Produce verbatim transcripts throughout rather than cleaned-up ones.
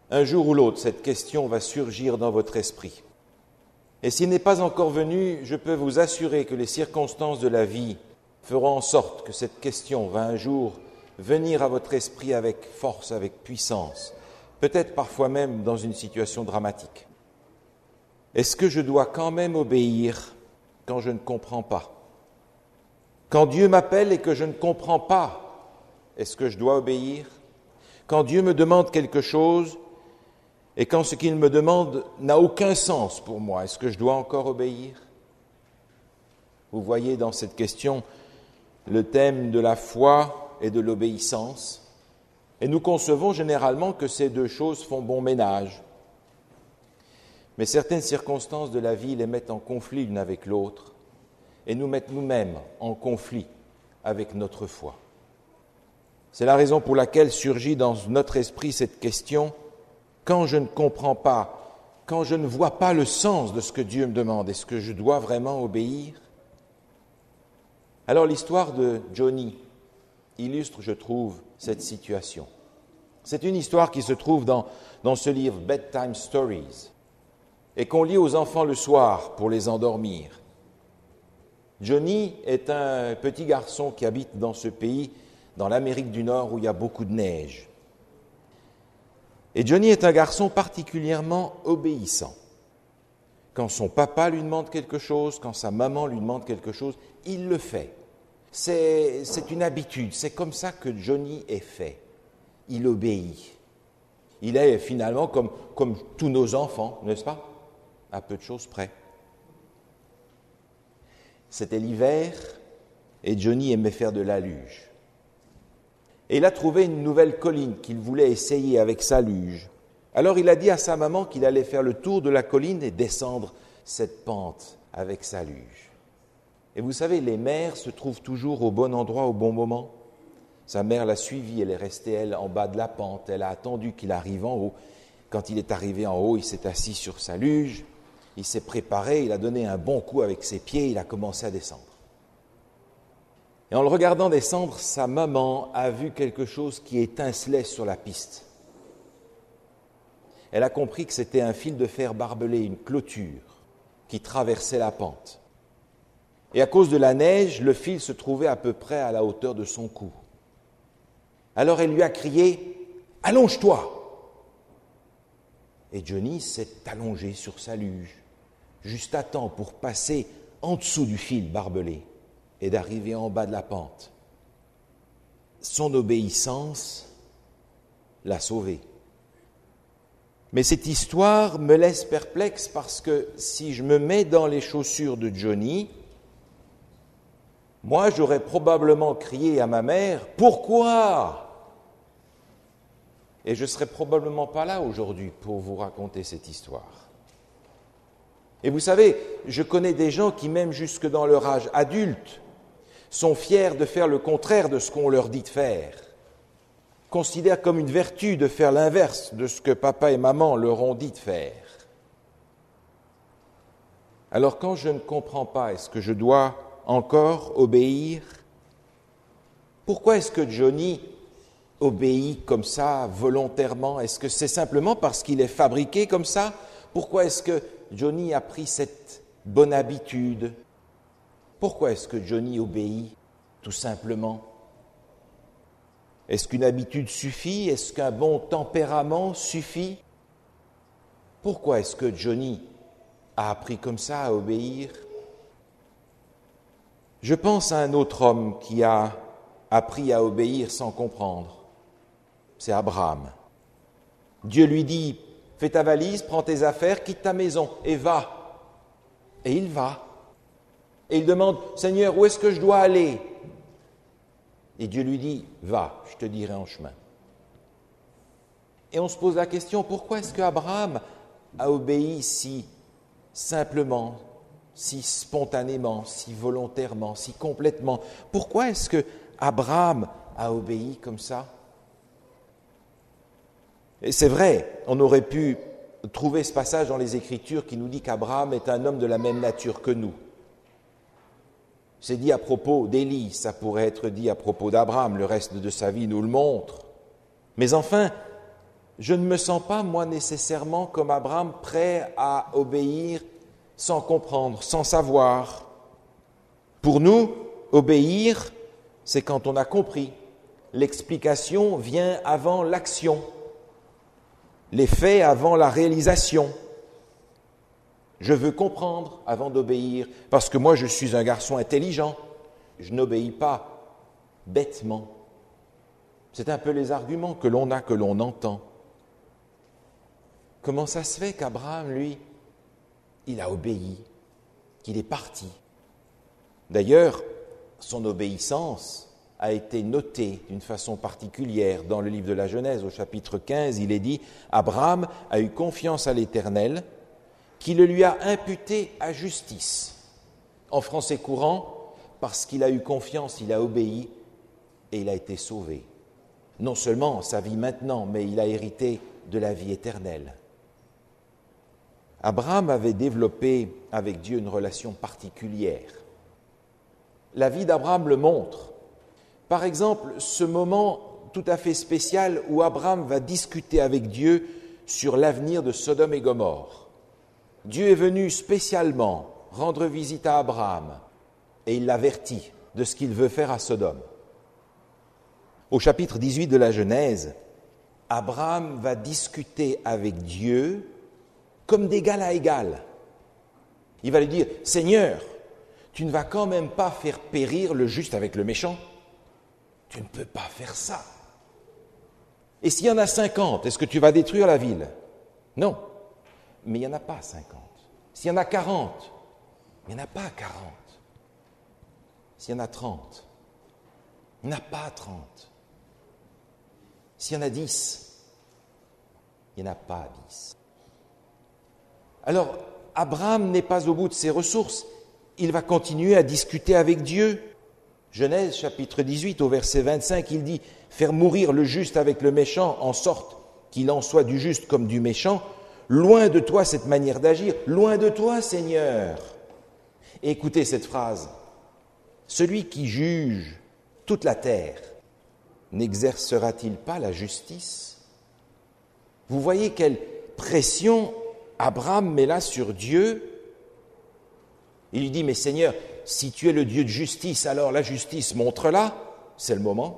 Un jour ou l'autre, cette question va surgir dans votre esprit. Et s'il n'est pas encore venu, je peux vous assurer que les circonstances de la vie feront en sorte que cette question va un jour venir à votre esprit avec force, avec puissance, peut-être parfois même dans une situation dramatique. Est-ce que je dois quand même obéir quand je ne comprends pas? Quand Dieu m'appelle et que je ne comprends pas, est-ce que je dois obéir? Quand Dieu me demande quelque chose et quand ce qu'il me demande n'a aucun sens pour moi, est-ce que je dois encore obéir? Vous voyez dans cette question le thème de la foi et de l'obéissance. Et nous concevons généralement que ces deux choses font bon ménage. Mais certaines circonstances de la vie les mettent en conflit l'une avec l'autre et nous mettent nous-mêmes en conflit avec notre foi. C'est la raison pour laquelle surgit dans notre esprit cette question: quand je ne comprends pas, quand je ne vois pas le sens de ce que Dieu me demande, est-ce que je dois vraiment obéir? Alors l'histoire de Johnny illustre, je trouve, cette situation. C'est une histoire qui se trouve dans, dans ce livre « Bedtime Stories » et qu'on lit aux enfants le soir pour les endormir. Johnny est un petit garçon qui habite dans ce pays, dans l'Amérique du Nord, où il y a beaucoup de neige. Et Johnny est un garçon particulièrement obéissant. Quand son papa lui demande quelque chose, quand sa maman lui demande quelque chose, il le fait. C'est, c'est une habitude, c'est comme ça que Johnny est fait. Il obéit. Il est finalement comme, comme tous nos enfants, n'est-ce pas? À peu de choses près. C'était l'hiver et Johnny aimait faire de la luge. Et il a trouvé une nouvelle colline qu'il voulait essayer avec sa luge. Alors il a dit à sa maman qu'il allait faire le tour de la colline et descendre cette pente avec sa luge. Et vous savez, les mères se trouvent toujours au bon endroit au bon moment. Sa mère l'a suivi, elle est restée, elle, en bas de la pente. Elle a attendu qu'il arrive en haut. Quand il est arrivé en haut, il s'est assis sur sa luge, il s'est préparé, il a donné un bon coup avec ses pieds, il a commencé à descendre. Et en le regardant descendre, sa maman a vu quelque chose qui étincelait sur la piste. Elle a compris que c'était un fil de fer barbelé, une clôture qui traversait la pente. Et à cause de la neige, le fil se trouvait à peu près à la hauteur de son cou. Alors elle lui a crié « Allonge-toi !» Et Johnny s'est allongé sur sa luge, juste à temps pour passer en dessous du fil barbelé et d'arriver en bas de la pente. Son obéissance l'a sauvé. Mais cette histoire me laisse perplexe parce que si je me mets dans les chaussures de Johnny, moi j'aurais probablement crié à ma mère « Pourquoi ?» Et je ne serais probablement pas là aujourd'hui pour vous raconter cette histoire. Et vous savez, je connais des gens qui, même jusque dans leur âge adulte, sont fiers de faire le contraire de ce qu'on leur dit de faire, considèrent comme une vertu de faire l'inverse de ce que papa et maman leur ont dit de faire. Alors quand je ne comprends pas, est-ce que je dois encore obéir? Pourquoi est-ce que Johnny obéit comme ça, volontairement? Est-ce que c'est simplement parce qu'il est fabriqué comme ça? Pourquoi est-ce que Johnny a pris cette bonne habitude? Pourquoi est-ce que Johnny obéit, tout simplement? Est-ce qu'une habitude suffit? Est-ce qu'un bon tempérament suffit? Pourquoi est-ce que Johnny a appris comme ça à obéir? Je pense à un autre homme qui a appris à obéir sans comprendre. C'est Abraham. Dieu lui dit « Fais ta valise, prends tes affaires, quitte ta maison et va. » Et il va. Et il demande « Seigneur, où est-ce que je dois aller ?» Et Dieu lui dit « Va, je te dirai en chemin. » Et on se pose la question, pourquoi est-ce qu'Abraham a obéi si simplement, si spontanément, si volontairement, si complètement? Pourquoi est-ce que Abraham a obéi comme ça? Et c'est vrai, on aurait pu trouver ce passage dans les Écritures qui nous dit qu'Abraham est un homme de la même nature que nous. C'est dit à propos d'Élie, ça pourrait être dit à propos d'Abraham, le reste de sa vie nous le montre. Mais enfin, je ne me sens pas, moi, nécessairement comme Abraham, prêt à obéir sans comprendre, sans savoir. Pour nous, obéir, c'est quand on a compris. L'explication vient avant l'action, les faits avant la réalisation. Je veux comprendre avant d'obéir, parce que moi je suis un garçon intelligent. Je n'obéis pas bêtement. C'est un peu les arguments que l'on a, que l'on entend. Comment ça se fait qu'Abraham, lui, il a obéi, qu'il est parti? D'ailleurs, son obéissance a été notée d'une façon particulière dans le livre de la Genèse, au chapitre quinze. Il est dit « Abraham a eu confiance à l'Éternel, qui le lui a imputé à justice. » En français courant, parce qu'il a eu confiance, il a obéi et il a été sauvé. Non seulement sa vie maintenant, mais il a hérité de la vie éternelle. Abraham avait développé avec Dieu une relation particulière. La vie d'Abraham le montre. Par exemple, ce moment tout à fait spécial où Abraham va discuter avec Dieu sur l'avenir de Sodome et Gomorrhe. Dieu est venu spécialement rendre visite à Abraham et il l'avertit de ce qu'il veut faire à Sodome. Au chapitre dix-huit de la Genèse, Abraham va discuter avec Dieu comme d'égal à égal. Il va lui dire « Seigneur, tu ne vas quand même pas faire périr le juste avec le méchant. Tu ne peux pas faire ça. Et s'il y en a cinquante, est-ce que tu vas détruire la ville? Non. Mais il n'y en a pas cinquante. S'il y en a quarante, il n'y en a pas quarante. S'il y en a trente, il n'y en a pas trente. S'il y en a dix, il n'y en a pas dix. Alors, Abraham n'est pas au bout de ses ressources. Il va continuer à discuter avec Dieu. Genèse chapitre dix-huit au verset vingt-cinq, il dit « Faire mourir le juste avec le méchant en sorte qu'il en soit du juste comme du méchant. Loin de toi cette manière d'agir, loin de toi Seigneur. » Et écoutez cette phrase. « Celui qui juge toute la terre, n'exercera-t-il pas la justice ?» Vous voyez quelle pression Abraham met là sur Dieu. Il lui dit, mais Seigneur, si tu es le Dieu de justice, alors la justice, montre-la, c'est le moment.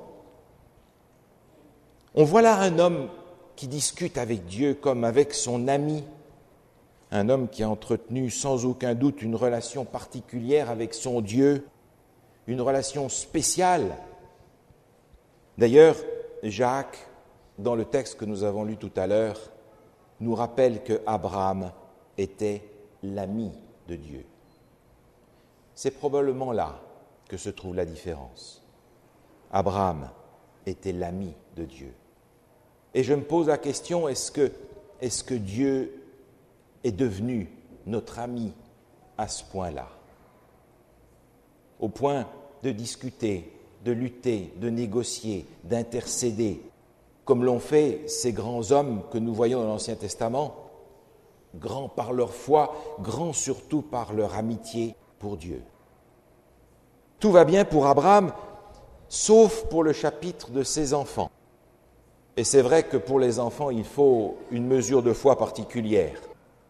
On voit là un homme qui discute avec Dieu comme avec son ami, un homme qui a entretenu sans aucun doute une relation particulière avec son Dieu, une relation spéciale. D'ailleurs, Jacques, dans le texte que nous avons lu tout à l'heure, nous rappelle que Abraham était l'ami de Dieu. C'est probablement là que se trouve la différence. Abraham était l'ami de Dieu. Et je me pose la question, est-ce que, est-ce que Dieu est devenu notre ami à ce point-là? Au point de discuter, de lutter, de négocier, d'intercéder, comme l'ont fait ces grands hommes que nous voyons dans l'Ancien Testament, grands par leur foi, grands surtout par leur amitié pour Dieu. Tout va bien pour Abraham, sauf pour le chapitre de ses enfants. Et c'est vrai que pour les enfants, il faut une mesure de foi particulière.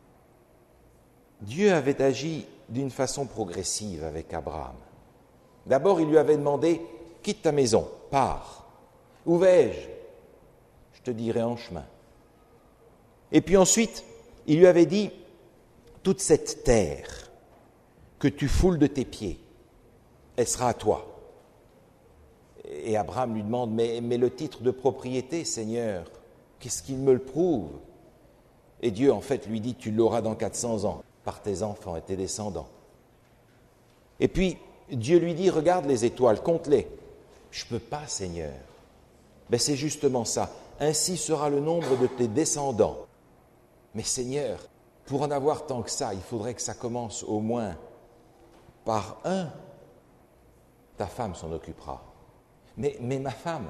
Dieu avait agi d'une façon progressive avec Abraham. D'abord, il lui avait demandé « Quitte ta maison, pars. Où vais-je ? Je te dirai en chemin. » Et puis ensuite, il lui avait dit « Toute cette terre que tu foules de tes pieds, elle sera à toi. » Et Abraham lui demande, mais, mais le titre de propriété, Seigneur, qu'est-ce qu'il me le prouve? Et Dieu, en fait, lui dit, tu l'auras dans quatre cents ans, par tes enfants et tes descendants. Et puis, Dieu lui dit, regarde les étoiles, compte-les. Je ne peux pas, Seigneur. Ben, c'est justement ça. Ainsi sera le nombre de tes descendants. Mais Seigneur, pour en avoir tant que ça, il faudrait que ça commence au moins par un. Ta femme s'en occupera. Mais, mais ma femme,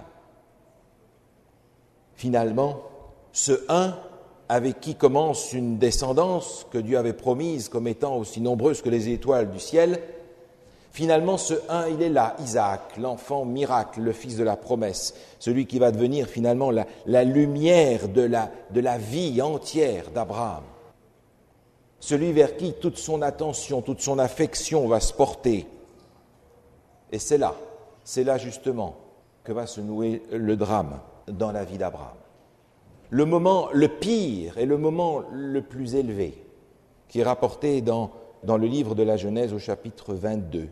finalement, ce un avec qui commence une descendance que Dieu avait promise comme étant aussi nombreuse que les étoiles du ciel, Finalement, ce un, il est là, Isaac, l'enfant miracle, le fils de la promesse, celui qui va devenir finalement la, la lumière de la, de la vie entière d'Abraham. Celui vers qui toute son attention, toute son affection va se porter. Et c'est là, c'est là justement que va se nouer le drame dans la vie d'Abraham. Le moment le pire et le moment le plus élevé, qui est rapporté dans, dans le livre de la Genèse au chapitre vingt-deux.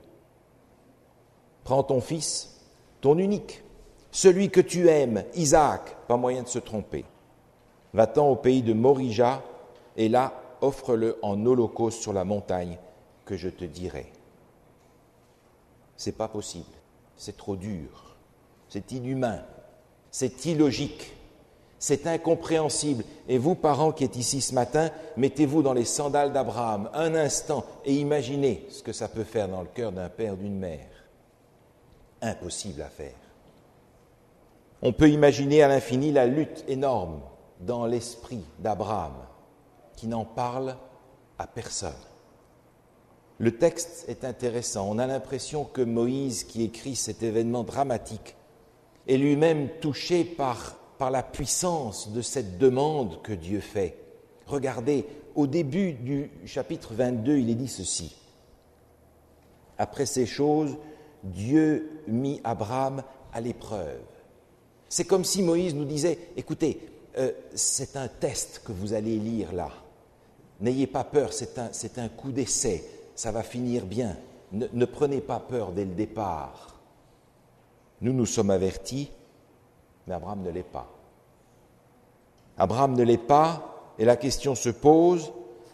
Prends ton fils, ton unique, celui que tu aimes, Isaac, pas moyen de se tromper. Va-t'en au pays de Morija, et là, offre-le en holocauste sur la montagne que je te dirai. C'est pas possible, c'est trop dur, c'est inhumain, c'est illogique, c'est incompréhensible. Et vous, parents qui êtes ici ce matin, mettez-vous dans les sandales d'Abraham un instant et imaginez ce que ça peut faire dans le cœur d'un père, d'une mère. Impossible à faire. On peut imaginer à l'infini la lutte énorme dans l'esprit d'Abraham, qui n'en parle à personne. Le texte est intéressant. On a l'impression que Moïse, qui écrit cet événement dramatique, est lui-même touché par, par la puissance de cette demande que Dieu fait. Regardez, au début du chapitre vingt-deux, il est dit ceci. Après ces choses, Dieu mit Abraham à l'épreuve. C'est comme si Moïse nous disait, écoutez, euh, c'est un test que vous allez lire là. N'ayez pas peur, c'est un, c'est un coup d'essai, ça va finir bien. Ne, ne prenez pas peur dès le départ. Nous nous sommes avertis, mais Abraham ne l'est pas. Abraham ne l'est pas, et la question se pose,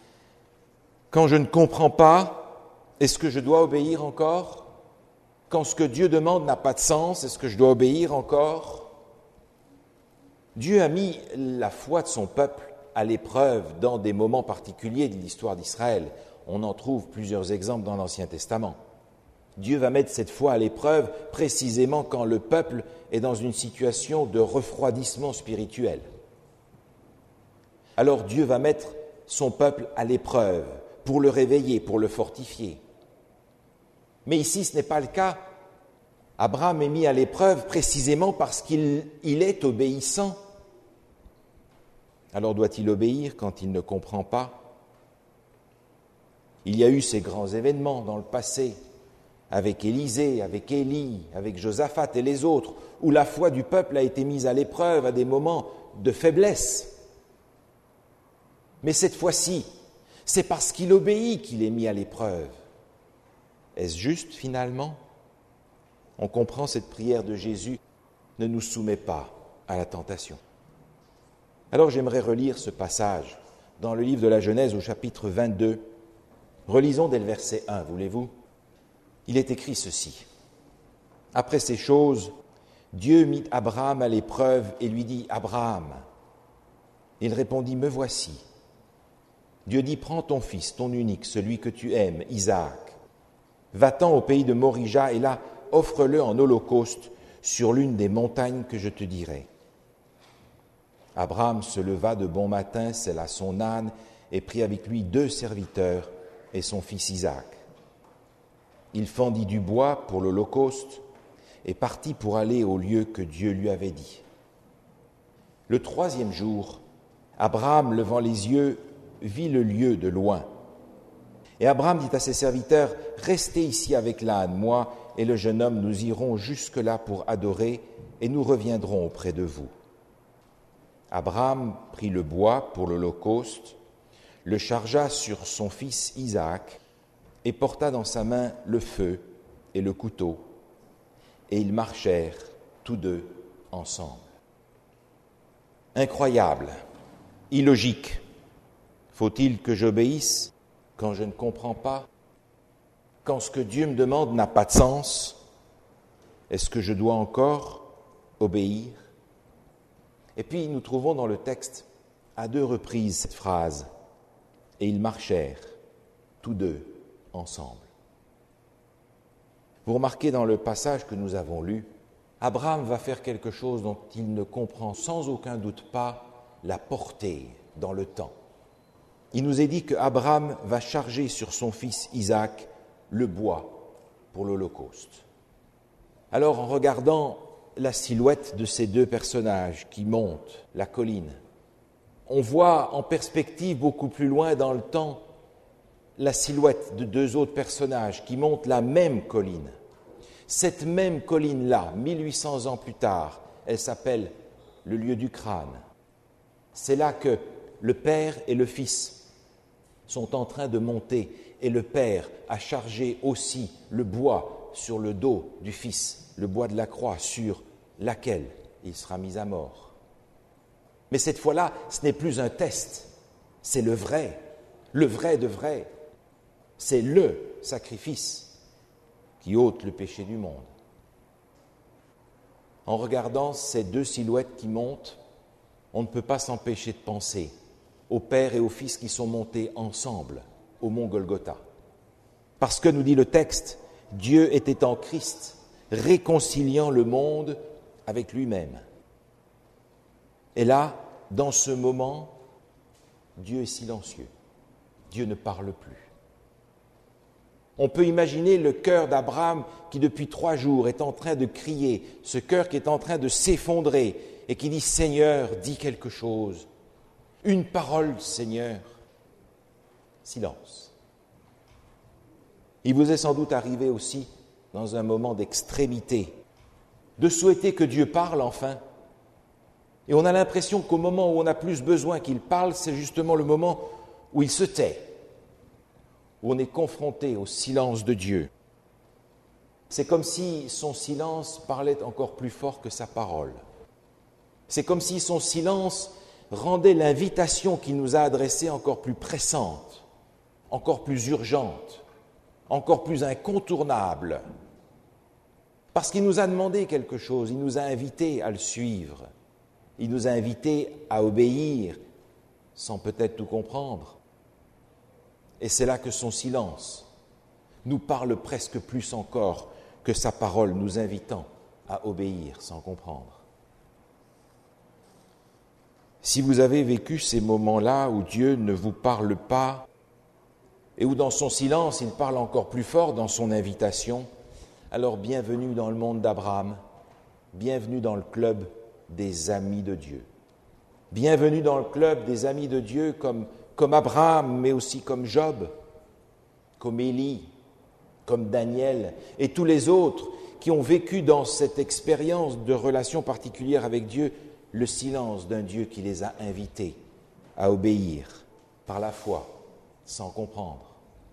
quand je ne comprends pas, est-ce que je dois obéir encore ? Quand ce que Dieu demande n'a pas de sens, est-ce que je dois obéir encore ? Dieu a mis la foi de son peuple à l'épreuve dans des moments particuliers de l'histoire d'Israël. On en trouve plusieurs exemples dans l'Ancien Testament. Dieu va mettre cette foi à l'épreuve précisément quand le peuple est dans une situation de refroidissement spirituel. Alors Dieu va mettre son peuple à l'épreuve pour le réveiller, pour le fortifier. Mais ici, ce n'est pas le cas. Abraham est mis à l'épreuve précisément parce qu'il il est obéissant. Alors doit-il obéir quand il ne comprend pas ? Il y a eu ces grands événements dans le passé, avec Élisée, avec Élie, avec Josaphat et les autres, où la foi du peuple a été mise à l'épreuve à des moments de faiblesse. Mais cette fois-ci, c'est parce qu'il obéit qu'il est mis à l'épreuve. Est-ce juste finalement ? On comprend cette prière de Jésus, ne nous soumets pas à la tentation. Alors j'aimerais relire ce passage dans le livre de la Genèse au chapitre vingt-deux. Relisons dès le verset un, voulez-vous ? Il est écrit ceci. Après ces choses, Dieu mit Abraham à l'épreuve et lui dit, Abraham. Il répondit, me voici. Dieu dit, prends ton fils, ton unique, celui que tu aimes, Isaac. Va-t'en au pays de Morija et là, offre-le en holocauste sur l'une des montagnes que je te dirai. Abraham se leva de bon matin, sella son âne et prit avec lui deux serviteurs et son fils Isaac. Il fendit du bois pour l'holocauste et partit pour aller au lieu que Dieu lui avait dit. Le troisième jour, Abraham, levant les yeux, vit le lieu de loin. Et Abraham dit à ses serviteurs, « Restez ici avec l'âne, moi et le jeune homme, nous irons jusque-là pour adorer et nous reviendrons auprès de vous. » Abraham prit le bois pour l'holocauste, le chargea sur son fils Isaac et porta dans sa main le feu et le couteau. Et ils marchèrent tous deux ensemble. Incroyable, illogique. Faut-il que j'obéisse quand je ne comprends pas, quand ce que Dieu me demande n'a pas de sens? Est-ce que je dois encore obéir? Et puis nous trouvons dans le texte à deux reprises cette phrase « Et ils marchèrent tous deux ensemble ». Vous remarquez dans le passage que nous avons lu, Abraham va faire quelque chose dont il ne comprend sans aucun doute pas la portée dans le temps. Il nous est dit qu'Abraham va charger sur son fils Isaac le bois pour l'Holocauste. Alors, en regardant la silhouette de ces deux personnages qui montent la colline, on voit en perspective beaucoup plus loin dans le temps la silhouette de deux autres personnages qui montent la même colline. Cette même colline-là, mille huit cents ans plus tard, elle s'appelle le lieu du crâne. C'est là que le Père et le Fils sont en train de monter et le Père a chargé aussi le bois sur le dos du Fils, le bois de la croix sur laquelle il sera mis à mort. Mais cette fois-là, ce n'est plus un test, c'est le vrai, le vrai de vrai. C'est le sacrifice qui ôte le péché du monde. En regardant ces deux silhouettes qui montent, on ne peut pas s'empêcher de penser au Père et au Fils qui sont montés ensemble au mont Golgotha. Parce que, nous dit le texte, Dieu était en Christ, réconciliant le monde avec lui-même. Et là, dans ce moment, Dieu est silencieux. Dieu ne parle plus. On peut imaginer le cœur d'Abraham qui, depuis trois jours, est en train de crier, ce cœur qui est en train de s'effondrer et qui dit « Seigneur, dis quelque chose. Une parole, Seigneur. » Silence. Il vous est sans doute arrivé aussi, dans un moment d'extrémité, de souhaiter que Dieu parle enfin. Et on a l'impression qu'au moment où on a plus besoin qu'il parle, c'est justement le moment où il se tait, où on est confronté au silence de Dieu. C'est comme si son silence parlait encore plus fort que sa parole. C'est comme si son silence rendait l'invitation qu'il nous a adressée encore plus pressante, encore plus urgente, encore plus incontournable. Parce qu'il nous a demandé quelque chose, il nous a invités à le suivre, il nous a invités à obéir, sans peut-être tout comprendre. Et c'est là que son silence nous parle presque plus encore que sa parole nous invitant à obéir sans comprendre. Si vous avez vécu ces moments-là où Dieu ne vous parle pas et où dans son silence il parle encore plus fort dans son invitation, alors bienvenue dans le monde d'Abraham, bienvenue dans le club des amis de Dieu. Bienvenue dans le club des amis de Dieu comme comme Abraham, mais aussi comme Job, comme Élie, comme Daniel et tous les autres qui ont vécu dans cette expérience de relation particulière avec Dieu, le silence d'un Dieu qui les a invités à obéir par la foi, sans comprendre.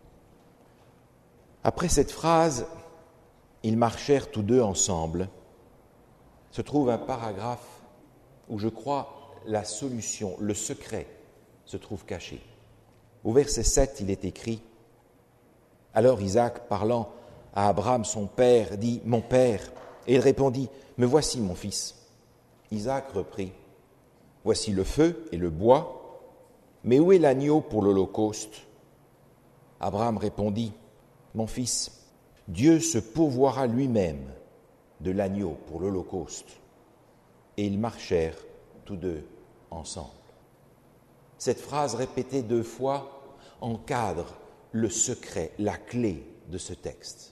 Après cette phrase, ils marchèrent tous deux ensemble, se trouve un paragraphe où je crois la solution, le secret, se trouve caché. Au verset sept, il est écrit « Alors Isaac, parlant à Abraham, son père, dit « Mon père » et il répondit « Me voici, mon fils. » Isaac reprit « Voici le feu et le bois, mais où est l'agneau pour l'Holocauste » Abraham répondit « Mon fils, Dieu se pourvoira lui-même de l'agneau pour l'Holocauste. » Et ils marchèrent tous deux ensemble. Cette phrase répétée deux fois encadre le secret, la clé de ce texte.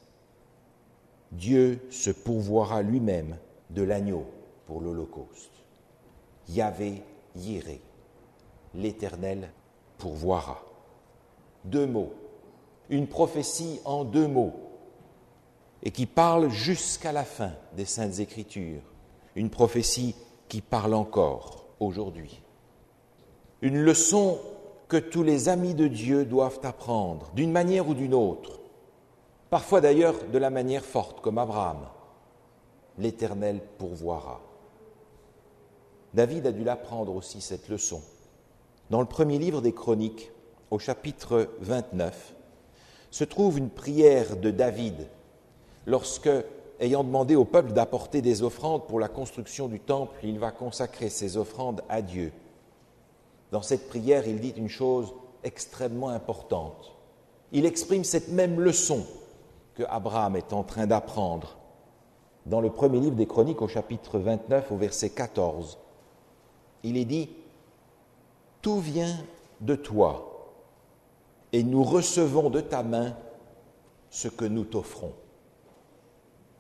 Dieu se pourvoira lui-même de l'agneau pour l'Holocauste. Yahvé Yiré, l'Éternel pourvoira. Deux mots, une prophétie en deux mots, et qui parle jusqu'à la fin des Saintes Écritures, une prophétie qui parle encore aujourd'hui. Une leçon que tous les amis de Dieu doivent apprendre, d'une manière ou d'une autre, parfois d'ailleurs de la manière forte, comme Abraham. L'Éternel pourvoira. David a dû l'apprendre aussi, cette leçon. Dans le premier livre des Chroniques, au chapitre vingt-neuf, se trouve une prière de David, lorsque, ayant demandé au peuple d'apporter des offrandes pour la construction du temple, il va consacrer ces offrandes à Dieu. Dans cette prière, il dit une chose extrêmement importante. Il exprime cette même leçon que Abraham est en train d'apprendre. Dans le premier livre des Chroniques, au chapitre vingt-neuf, au verset quatorze, il est dit « Tout vient de toi, et nous recevons de ta main ce que nous t'offrons. »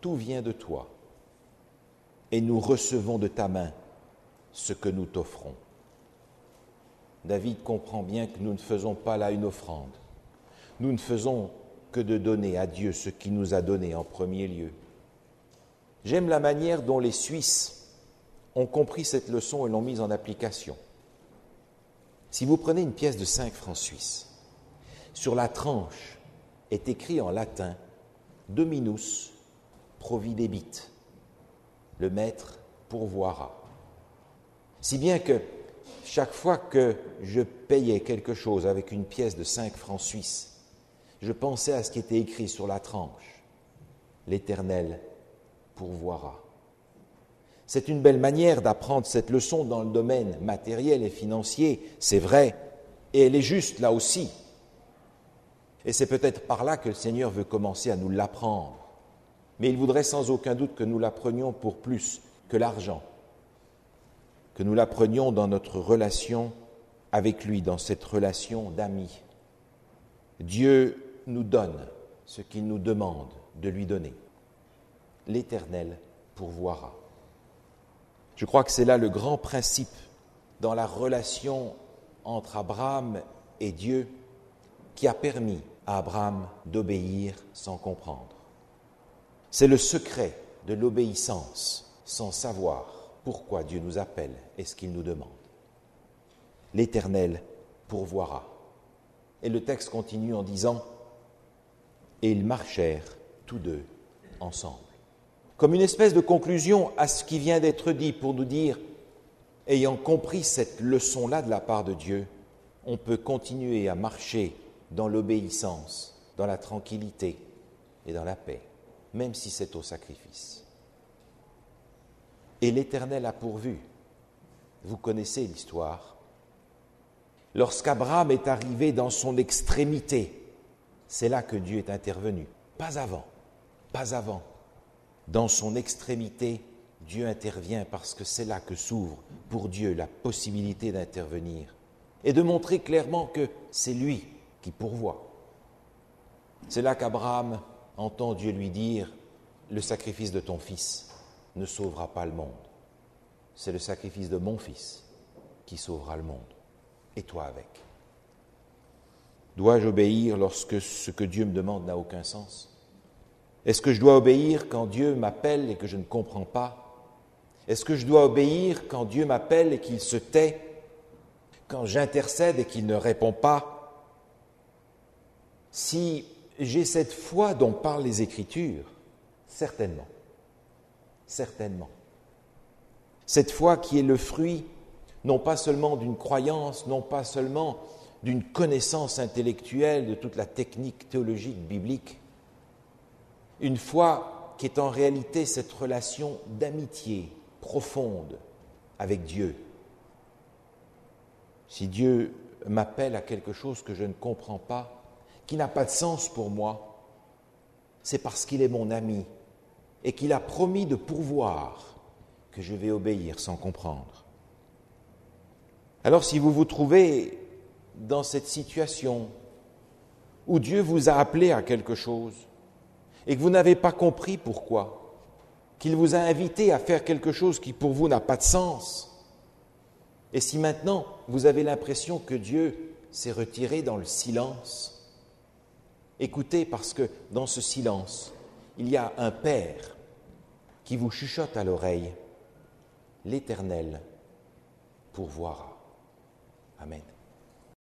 tout vient de toi, et nous recevons de ta main ce que nous t'offrons. David comprend bien que nous ne faisons pas là une offrande. Nous ne faisons que de donner à Dieu ce qu'il nous a donné en premier lieu. J'aime la manière dont les Suisses ont compris cette leçon et l'ont mise en application. Si vous prenez une pièce de cinq francs suisses, sur la tranche est écrit en latin « Dominus providebit », le maître pourvoira. Si bien que chaque fois que je payais quelque chose avec une pièce de cinq francs suisses, je pensais à ce qui était écrit sur la tranche « L'Éternel pourvoira ». C'est une belle manière d'apprendre cette leçon dans le domaine matériel et financier, c'est vrai, et elle est juste là aussi. Et c'est peut-être par là que le Seigneur veut commencer à nous l'apprendre. Mais il voudrait sans aucun doute que nous l'apprenions pour plus que l'argent, que nous l'apprenions dans notre relation avec lui, dans cette relation d'amis. Dieu nous donne ce qu'il nous demande de lui donner. L'Éternel pourvoira. Je crois que c'est là le grand principe dans la relation entre Abraham et Dieu qui a permis à Abraham d'obéir sans comprendre. C'est le secret de l'obéissance sans savoir pourquoi Dieu nous appelle et ce qu'il nous demande. L'Éternel pourvoira. Et le texte continue en disant « Et ils marchèrent tous deux ensemble ». Comme une espèce de conclusion à ce qui vient d'être dit pour nous dire, ayant compris cette leçon-là de la part de Dieu, on peut continuer à marcher dans l'obéissance, dans la tranquillité et dans la paix, même si c'est au sacrifice. Et l'Éternel a pourvu. Vous connaissez l'histoire. Lorsqu'Abraham est arrivé dans son extrémité, c'est là que Dieu est intervenu. Pas avant, pas avant. Dans son extrémité, Dieu intervient parce que c'est là que s'ouvre pour Dieu la possibilité d'intervenir et de montrer clairement que c'est lui qui pourvoit. C'est là qu'Abraham entend Dieu lui dire « Le sacrifice de ton fils ne sauvera pas le monde. C'est le sacrifice de mon fils qui sauvera le monde, et toi avec. » Dois-je obéir lorsque ce que Dieu me demande n'a aucun sens ? Est-ce que je dois obéir quand Dieu m'appelle et que je ne comprends pas ? Est-ce que je dois obéir quand Dieu m'appelle et qu'il se tait ? Quand j'intercède et qu'il ne répond pas ? Si j'ai cette foi dont parlent les Écritures, certainement, certainement. Cette foi qui est le fruit, non pas seulement d'une croyance, non pas seulement d'une connaissance intellectuelle de toute la technique théologique biblique, une foi qui est en réalité cette relation d'amitié profonde avec Dieu. Si Dieu m'appelle à quelque chose que je ne comprends pas, qui n'a pas de sens pour moi, c'est parce qu'il est mon ami et qu'il a promis de pourvoir que je vais obéir sans comprendre. Alors si vous vous trouvez dans cette situation où Dieu vous a appelé à quelque chose, et que vous n'avez pas compris pourquoi, qu'il vous a invité à faire quelque chose qui pour vous n'a pas de sens, et si maintenant vous avez l'impression que Dieu s'est retiré dans le silence, écoutez, parce que dans ce silence, il y a un Père qui vous chuchote à l'oreille, l'Éternel pourvoira. Amen.